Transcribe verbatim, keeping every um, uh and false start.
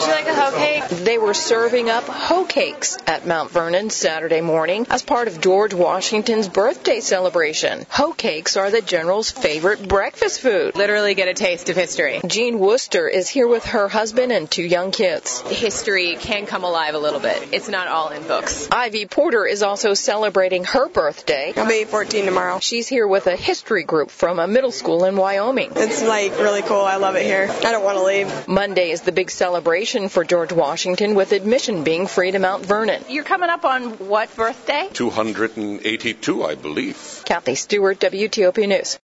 you like a hoe cake? They were serving up hoe cakes at Mount Vernon Saturday morning as part of George Washington's birthday celebration. Hoe cakes are the General's favorite breakfast food. Literally get a taste of history. Jean Worcester is here with her husband and two young kids. History can come alive a little bit. It's not all in books. Ivy Porter is also celebrating her birthday. I'll be fourteen tomorrow. She's here with a history group from a middle school in Wyoming. It's like really cool. I love it here. I don't want to leave. Monday is the big celebration for George Washington, with admission being free to Mount Vernon. You're coming up on what birthday? two hundred eighty-two, I believe. Kathy Stewart, W T O P News.